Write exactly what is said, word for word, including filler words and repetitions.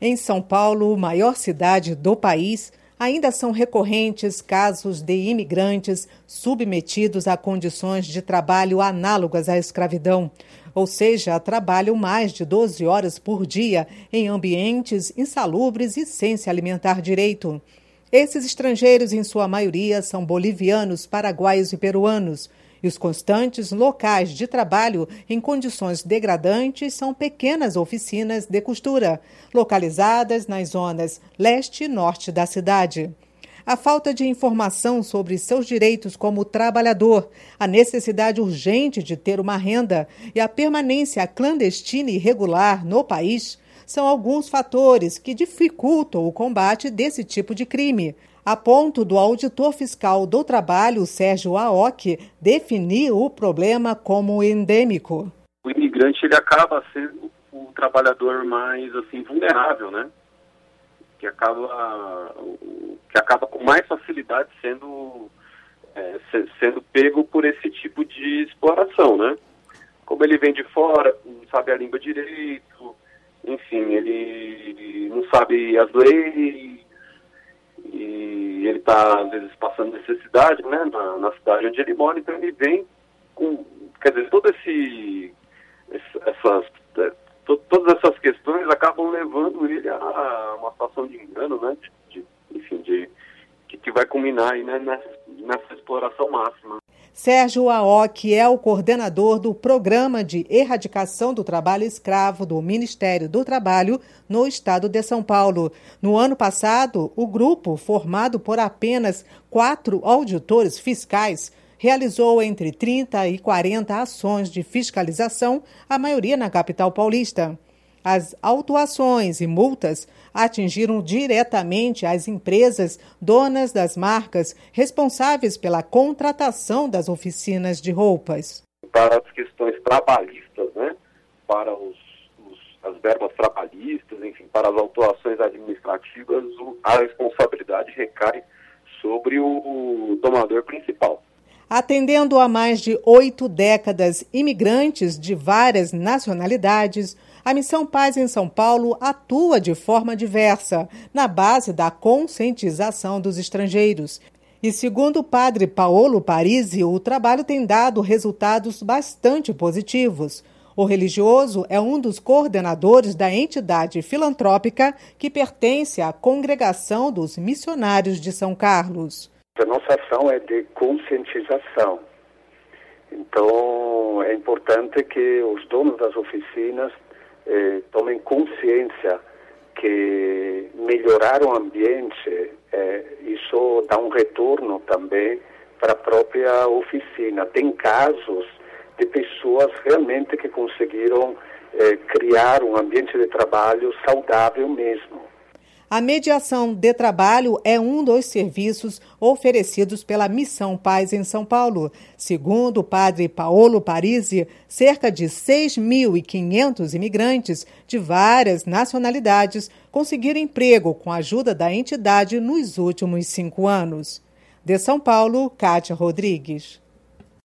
Em São Paulo, maior cidade do país, ainda são recorrentes casos de imigrantes submetidos a condições de trabalho análogas à escravidão, ou seja, trabalham mais de doze horas por dia em ambientes insalubres e sem se alimentar direito. Esses estrangeiros, em sua maioria, são bolivianos, paraguaios e peruanos. E os constantes locais de trabalho em condições degradantes são pequenas oficinas de costura, localizadas nas zonas leste e norte da cidade. A falta de informação sobre seus direitos como trabalhador, a necessidade urgente de ter uma renda e a permanência clandestina e irregular no país são alguns fatores que dificultam o combate desse tipo de crime, a ponto do auditor fiscal do trabalho, Sérgio Aoki, definir o problema como endêmico. O imigrante ele acaba sendo o trabalhador mais assim, vulnerável, né? Que acaba, que acaba com mais facilidade sendo, é, sendo pego por esse tipo de exploração, né? Como ele vem de fora, não sabe a língua direito, enfim, ele não sabe as leis, e ele está, às vezes, passando necessidade, né, na, na cidade onde ele mora, então ele vem com, quer dizer, todo esse, essas, to, todas essas questões acabam levando ele a uma situação de engano, né, de, de, enfim, de, que, que vai culminar aí, né, nessa, nessa exploração máxima. Sérgio Aoki é o coordenador do Programa de Erradicação do Trabalho Escravo do Ministério do Trabalho no estado de São Paulo. No ano passado, o grupo, formado por apenas quatro auditores fiscais, realizou entre trinta e quarenta ações de fiscalização, a maioria na capital paulista. As autuações e multas atingiram diretamente as empresas donas das marcas responsáveis pela contratação das oficinas de roupas. Para as questões trabalhistas, né, para os, os, as verbas trabalhistas, enfim, para as autuações administrativas, a responsabilidade recai sobre o, o tomador principal. Atendendo a mais de oito décadas imigrantes de várias nacionalidades, a Missão Paz em São Paulo atua de forma diversa, na base da conscientização dos estrangeiros. E segundo o padre Paolo Parisi, o trabalho tem dado resultados bastante positivos. O religioso é um dos coordenadores da entidade filantrópica que pertence à Congregação dos Missionários de São Carlos. A nossa ação é de conscientização. Então, é importante que os donos das oficinas eh, tomem consciência que melhorar o ambiente, eh, isso dá um retorno também para a própria oficina. Tem casos de pessoas realmente que conseguiram eh, criar um ambiente de trabalho saudável mesmo. A mediação de trabalho é um dos serviços oferecidos pela Missão Paz em São Paulo. Segundo o padre Paolo Parisi, cerca de seis mil e quinhentos imigrantes de várias nacionalidades conseguiram emprego com a ajuda da entidade nos últimos cinco anos. De São Paulo, Kátia Rodrigues.